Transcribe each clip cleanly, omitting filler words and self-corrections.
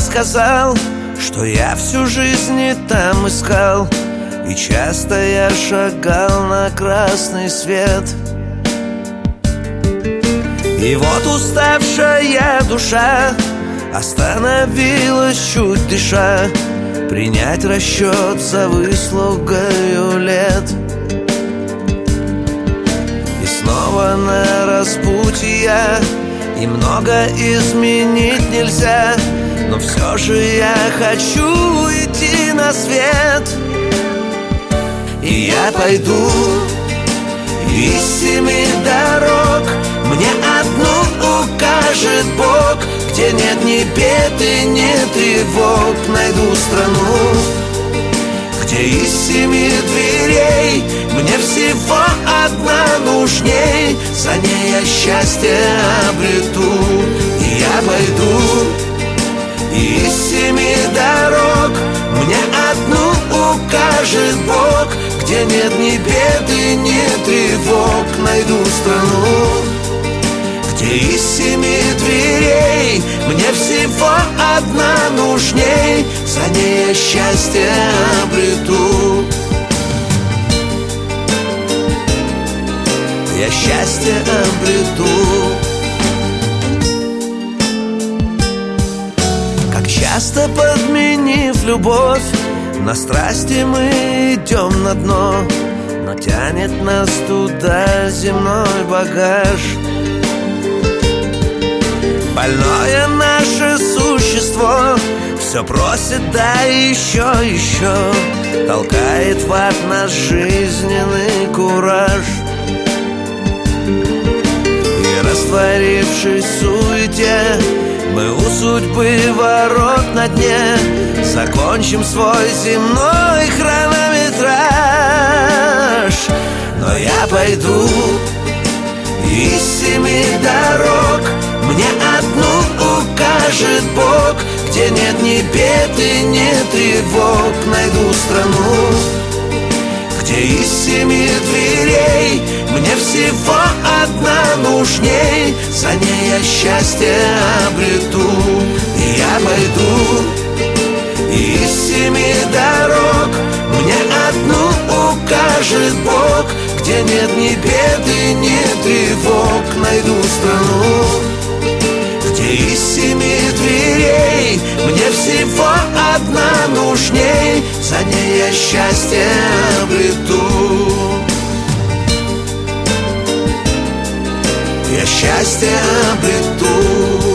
сказал, что я всю жизнь не там искал, и часто я шагал на красный свет. И вот уставшая душа остановилась, чуть дыша, принять расчет за выслугою лет. И снова на распутье я, и много изменить нельзя, но все же я хочу идти на свет. И я пойду из 7 дорог, мне одну укажет Бог, где нет ни бед и ни тревог. Найду страну, где из 7 дверей мне всего одна нужней, за ней я счастье обрету. И я пойду из 7 дорог, мне одну укажет Бог, где нет ни бед и ни тревог. Найду страну, где из 7 дверей мне всего одна нужней, за ней я счастье обрету. Я счастье обрету. Как часто, подменив любовь, на страсти мы идем на дно, но тянет нас туда земной багаж. Больное наше существо все просит, да еще, еще, толкает в ад наш жизненный кураж. И растворившись в суете, мы у судьбы ворот на дне закончим свой земной хронометраж. Но я пойду из 7 дорог, мне одну укажет Бог, где нет ни бед и ни тревог. Найду страну, где из 7 дверей мне всего одна нужней, за ней я счастье обрету. И я пойду из 7 дорог, мне одну укажет Бог, где нет ни бед и ни тревог. Найду страну, где из 7 дверей мне всего одна нужней, за ней я счастье обрету. Я счастье обрету.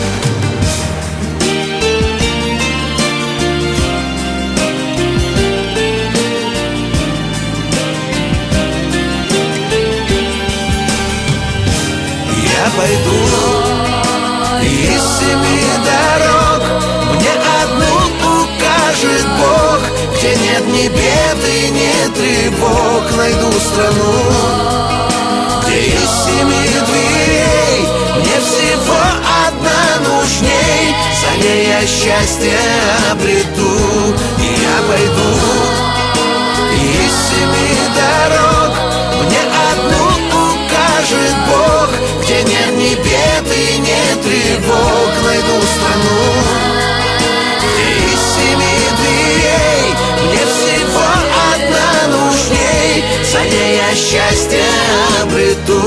Я пойду из 7 дорог, мне одну укажет Бог, где нет ни бед и ни тревог. Найду страну, где из 7 дверей мне всего одна нужней, за ней я счастье обрету. И я пойду из 7 дорог, мне одну укажет Бог, где нет ни бед и ни тревог. Найду страну, где из 7 дверей мне всего одна нужней, за ней я счастье обрету.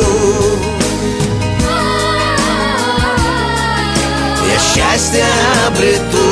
Я счастье обрету.